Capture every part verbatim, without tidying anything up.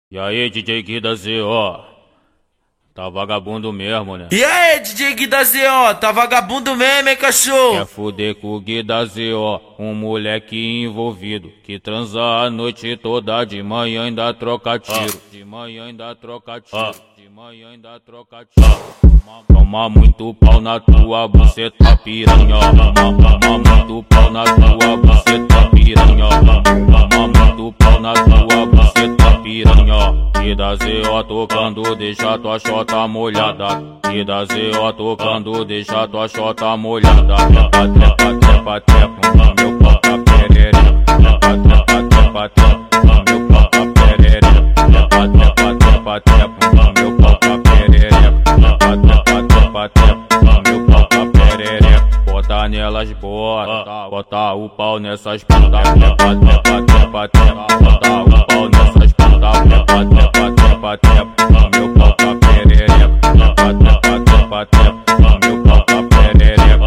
E aí, D J Gui da Z O, tá vagabundo mesmo, né? E aí, D J Gui da Z O, tá vagabundo mesmo, hein, cachorro? Quer fuder com o Gui da Z O, um moleque envolvido, que transa a noite toda, de manhã ainda troca tiro, de manhã ainda troca tiro, de manhã ainda troca tiro. Toma muito pau na tua buceta, piranha. Toma muito pau na tua buceta, piranha. Toma muito pau na tua buceta, piranha. E da Z O tocando, deixa tua chota molhada. E da Z O tocando, deixa tua chota molhada. Trepa, trepa, trepa, trepa, no meu pau tá perereca. Trepa, trepa, trepa, trepa, no meu pau tá perereca. Trepa, trepa, trepa, trepa, no meu pau tá perereca. Trepa, trepa, trepa, no meu pau tá perereca. Bota nelas, bota, bota o pau nessas putas. Trepa, trepa, trepa, trepa, bota o pau nessas putas. Trepa, trepa, trepa, trepa, no meu pau tá perereca. Trepa, trepa, trepa, trepa, no meu pau tá perereca.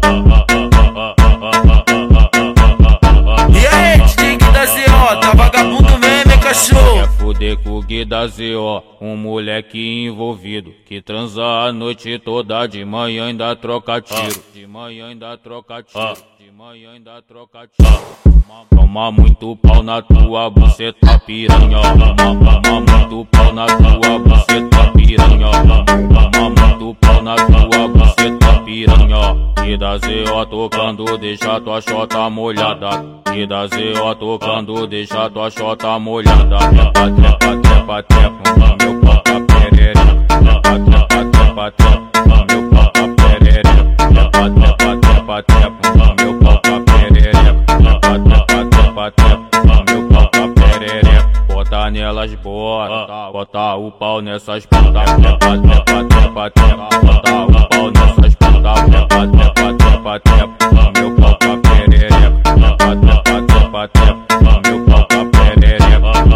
E aí, D J Gui da Z O, tá vagabundo mesmo, hein, cachorro? Quer fuder com o Gui da Z O, um moleque envolvido, que transa a noite toda, de manhã ainda troca tiro, de manhã ainda troca tiro, de manhã ainda troca tiro. Toma muito pau na tua buceta, piranha. Toma muito pau na tua buceta, piranha. Toma muito pau na tua buceta, piranha. E da Z O tocando, deixa tua chota molhada. E da Z O tocando, deixa tua chota molhada. Trepa, trepa, trepa, trepa, no meu pau tá perereca. Trepa, trepa, trepa, trepa, no meu pau tá perereca. Trepa, trepa, trepa, trepa, no meu pau tá perereca. Trepa, trepa, trepa, trepa, no meu pau tá perereca. Bota nelas, bota, bota o pau nessas putas. Trepa, trepa, trepa, trepa, bota o pau nessas putas. Trepa, trepa, trepa, trepa, no meu pau tá perereca. Trepa, trepa, trepa, trepa, no meu pau tá perereca.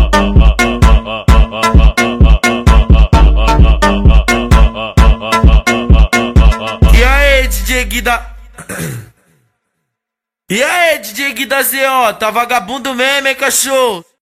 E aí, D J Gui da... E aí, D J Gui da Z O, tá vagabundo mesmo, hein, cachorro?